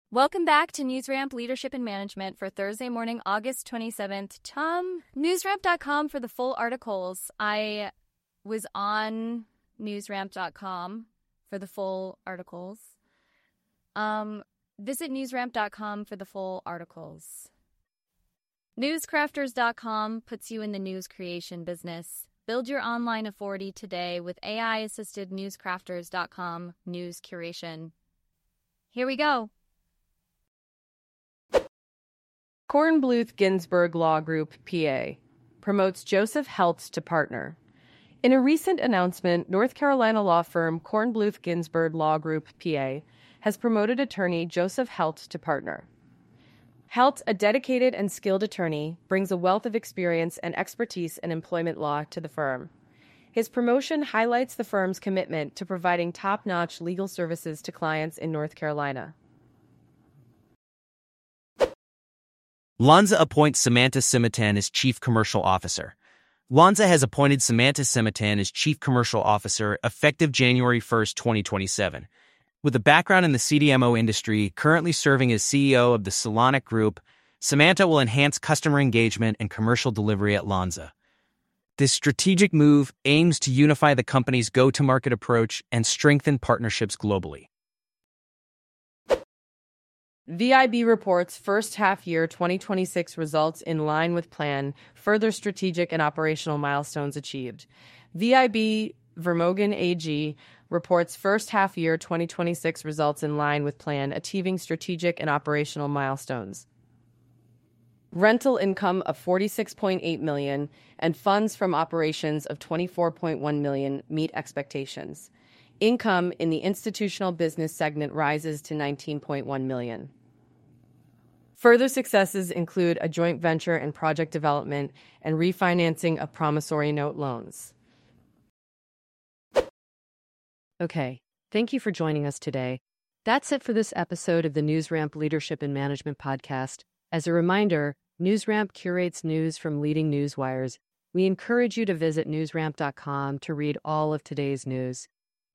Welcome back to NewsRamp Leadership and Management for Thursday morning, August 27th. Newsramp.com for the full articles. I was on newsramp.com for the full articles. Visit newsramp.com for the full articles. Newscrafters.com puts you in the news creation business. Build your online authority today with AI-assisted newscrafters.com news curation. Here we go. Kornbluth Ginsburg Law Group, PA, promotes Joseph Heltz to partner. In a recent announcement, North Carolina law firm Kornbluth Ginsburg Law Group, PA, has promoted attorney Joseph Heltz to partner. Heltz, a dedicated and skilled attorney, brings a wealth of experience and expertise in employment law to the firm. His promotion highlights the firm's commitment to providing top-notch legal services to clients in North Carolina. Lonza appoints Samantha Simitan as Chief Commercial Officer. Lonza has appointed Samantha Simitan as Chief Commercial Officer effective January 1, 2027. With a background in the CDMO industry, currently serving as CEO of the Solonic Group, Samantha will enhance customer engagement and commercial delivery at Lonza. This strategic move aims to unify the company's go-to-market approach and strengthen partnerships globally. VIB reports first half-year 2026 results in line with plan, further strategic and operational milestones achieved. VIB Vermogen AG reports first half-year 2026 results in line with plan, achieving strategic and operational milestones. Rental income of $46.8 million and funds from operations of $24.1 million meet expectations. Income in the institutional business segment rises to $19.1 million. Further successes include a joint venture in project development and refinancing of promissory note loans. Okay, thank you for joining us today. That's it for this episode of the NewsRamp Leadership and Management Podcast. As a reminder, NewsRamp curates news from leading news wires. We encourage you to visit newsramp.com to read all of today's news.